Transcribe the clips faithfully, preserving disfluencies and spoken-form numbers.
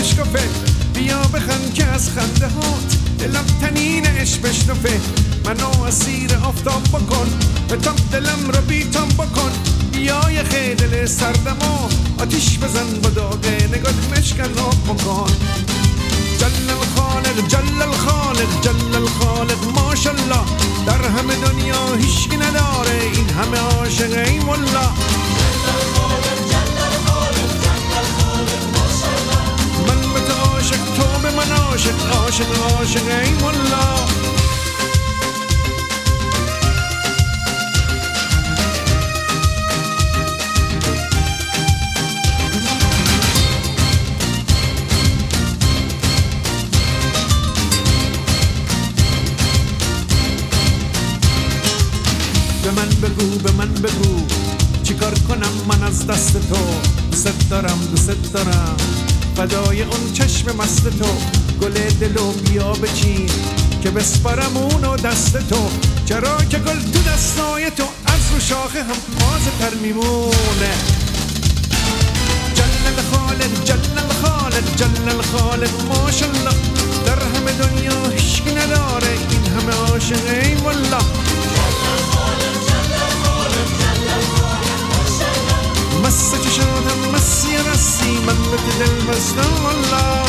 بشکفه، بیا بخند که از خنده هات دلم تنین عشق بشنفه. منو اسیر آفتاب بکن، به تاب دلم رو بیتاب بکن. بیا یه خیدل سردمو آتیش بزن با داغه نگاه مشکن آب بکن. جل الخالق جل الخالق جل الخالق ماشالله، در همه دنیا هیچکی نداره این همه عاشق ای مولا. من به تو عاشق، تو به من عاشق، عاشق عاشق ای مولا. به من بگو به من بگو چیکار کنم من از دست تو. دوست دارم دوست دارم فدای اون چشم مست تو. گل دلو بیا بچین که بسپارم اونو دست تو. چرا که گل تو دستای تو از رو شاخه هم تازه تر میمونه. جل الخالق جل الخالق جل الخالق ماشالله، در همه دنیا هیچکی نداره این همه عاشق ای مولا. مست چشاتم مسی رسی، من به دل مستم والله.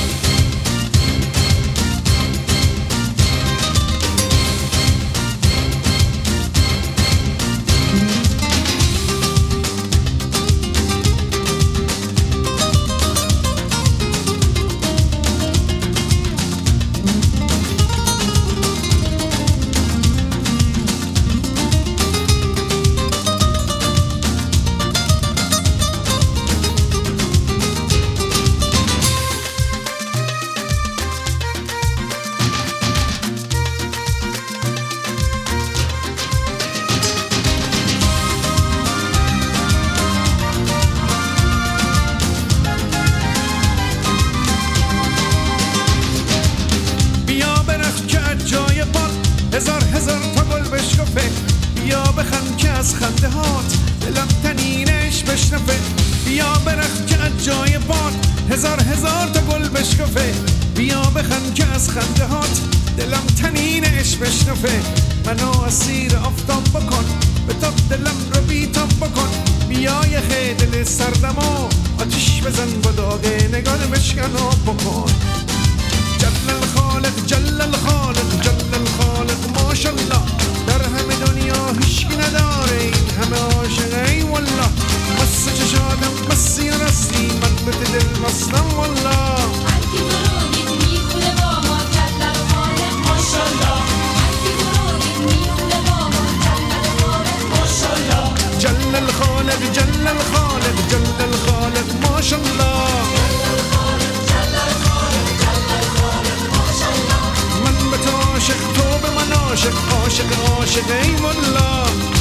هزار هزار تا گل بشکفه، بیا بخند که از خنده هات دلم تنینش بشنفه. بیا برخ که از جای باد هزار هزار تا گل بشکفه، بیا بخند که از خنده هات دلم تنینش بشنفه. منو اسیر آفتاب بکن، به تاب دلم رو بیتاب بکن. بیا یه خیدل سردمو آتیش بزن با داغه نگاه مشکن آب بکن. جل الخالق جل الخالق جل الخالق ماشالله، در همه دنیا هیچکی نداره این همه عاشق ای والله. مست چشاتم مسی رسی، من به دل مستم والله. هرکی درونید میخونه با ما جل الخالق ماشالله. هرکی درونید میخونه با ما جل الخالق ماشالله. جل الخالق جل الخالق جل الخالق ماشالله. عاشق تو به من عاشق، عاشق عاشق ای مولا.